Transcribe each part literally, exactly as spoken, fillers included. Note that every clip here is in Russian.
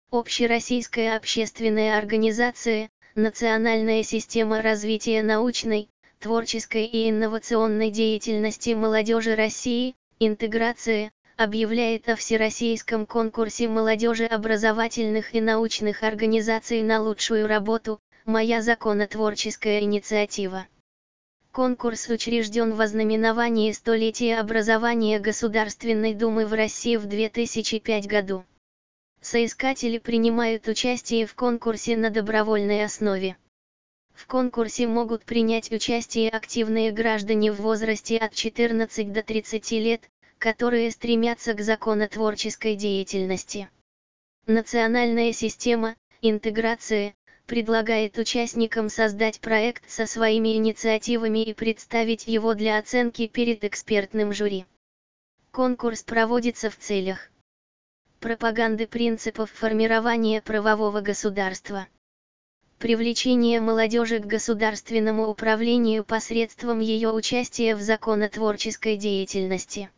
Общероссийская общественная организация, Национальная система развития научной, творческой и инновационной деятельности молодежи России, интеграция, объявляет о всероссийском конкурсе молодежи образовательных и научных организаций на лучшую работу «Моя законотворческая инициатива». Конкурс учрежден в ознаменовании столетия образования Государственной Думы в России в две тысячи пятом году. Соискатели принимают участие в конкурсе на добровольной основе. В конкурсе могут принять участие активные граждане в возрасте от четырнадцати до тридцати лет, которые стремятся к законотворческой деятельности. Национальная система, интеграция, предлагает участникам создать проект со своими инициативами и представить его для оценки перед экспертным жюри. Конкурс проводится в целях пропаганды принципов формирования правового государства, привлечения молодежи к государственному управлению посредством ее участия в законотворческой деятельности,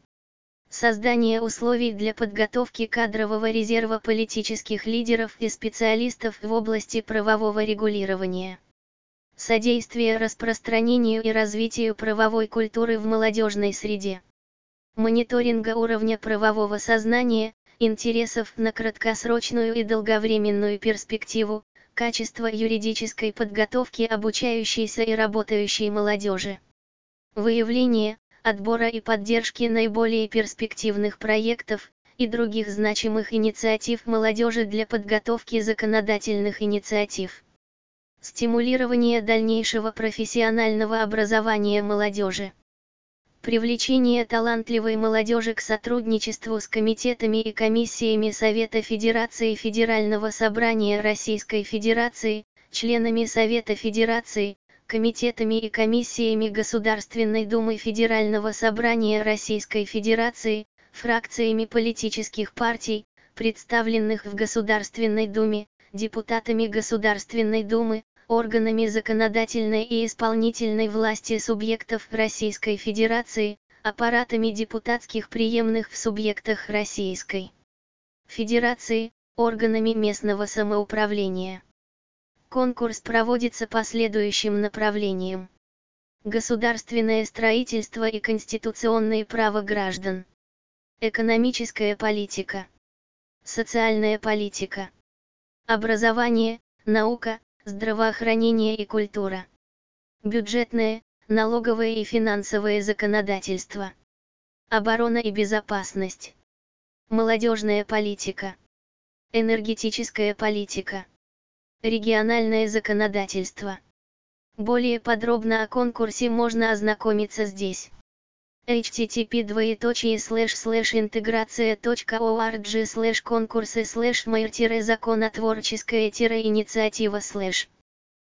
создание условий для подготовки кадрового резерва политических лидеров и специалистов в области правового регулирования, содействие распространению и развитию правовой культуры в молодежной среде, мониторинга уровня правового сознания, интересов на краткосрочную и долговременную перспективу, качество юридической подготовки обучающейся и работающей молодежи, выявление, отбора и поддержки наиболее перспективных проектов и других значимых инициатив молодежи для подготовки законодательных инициатив, стимулирование дальнейшего профессионального образования молодежи, привлечение талантливой молодежи к сотрудничеству с комитетами и комиссиями Совета Федерации Федерального собрания Российской Федерации, членами Совета Федерации, комитетами и комиссиями Государственной Думы Федерального собрания Российской Федерации, фракциями политических партий, представленных в Государственной Думе, депутатами Государственной Думы, органами законодательной и исполнительной власти субъектов Российской Федерации, аппаратами депутатских преемных в субъектах Российской Федерации, органами местного самоуправления. Конкурс проводится по следующим направлениям: государственное строительство и конституционные права граждан, экономическая политика, социальная политика, образование, наука, здравоохранение и культура, бюджетное, налоговое и финансовое законодательство, оборона и безопасность, молодежная политика, энергетическая политика, региональное законодательство. Более подробно о конкурсе можно ознакомиться здесь. эйч ти ти пи двоеточие слэш слэш интеграция точка орг слэш конкурсы слэш мэр законотворческая инициатива слэш